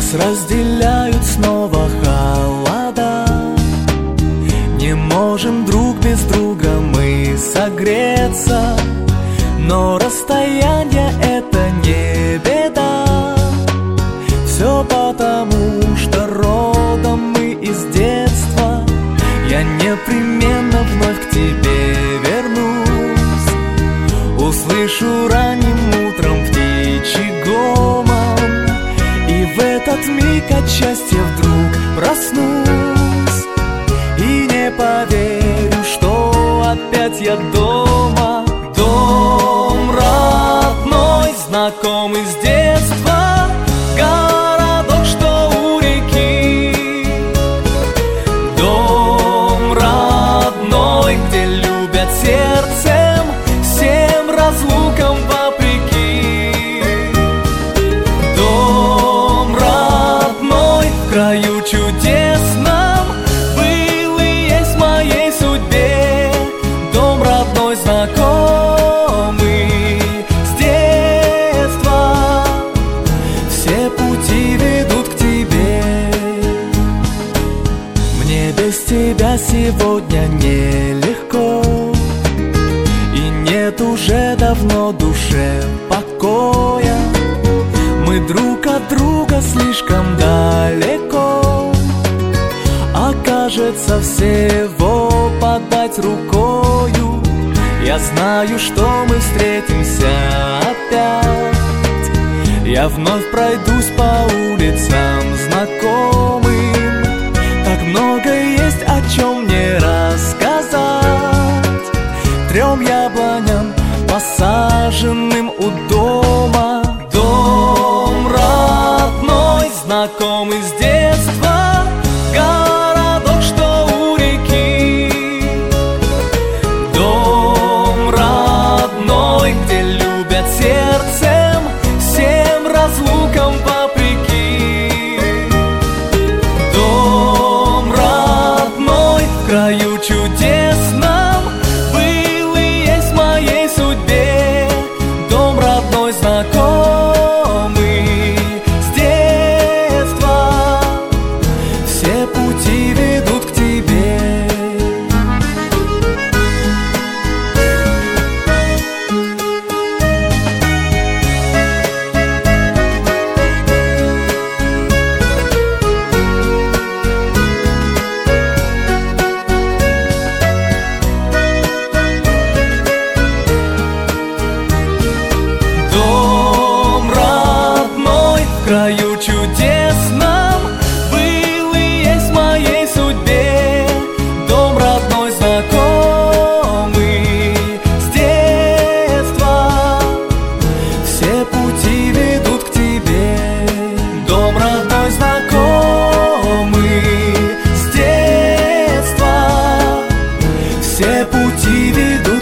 Нас разделяют снова холода. Не можем друг без друга мы согреться, но расстояние — это не беда. Все потому, что родом мы из детства. Я непременно вновь к тебе вернусь. Услышу ранним утром птичий гомон, и в этот миг от счастья вдруг проснусь. И не поверю, что опять я дома. Дом родной, знакомый с детства, городок, что у реки. Дом родной, где любят сердцем, всем разлукам вопреки. Дом родной, в краю чудесном, был и есть в моей судьбе. Дом родной, знакомый с детства, все пути ведут к тебе. Мне без тебя сегодня нелегко, и нет уже давно душе покоя. Мы друг от друга слишком далеко, а кажется, всего подать рукою. Я знаю, что мы встретимся опять. Я вновь пройдусь по улицам знакомым. Так много есть, о чем мне рассказать. Трем яблоням, посаженным у дома. Дом родной, знакомый с детства, городок, что у реки. Дом родной, где любят сердцем, всем разлукам вопреки. Дом родной, в краю чудесном, был и есть в моей судьбе. Дом родной, знакомый с детства, все пути ведут к тебе. Дом родной, в краю чудесном, был и есть в моей судьбе. Дом родной, знакомый с детства, все пути ведут к тебе. Дом родной, знакомый с детства, все пути ведут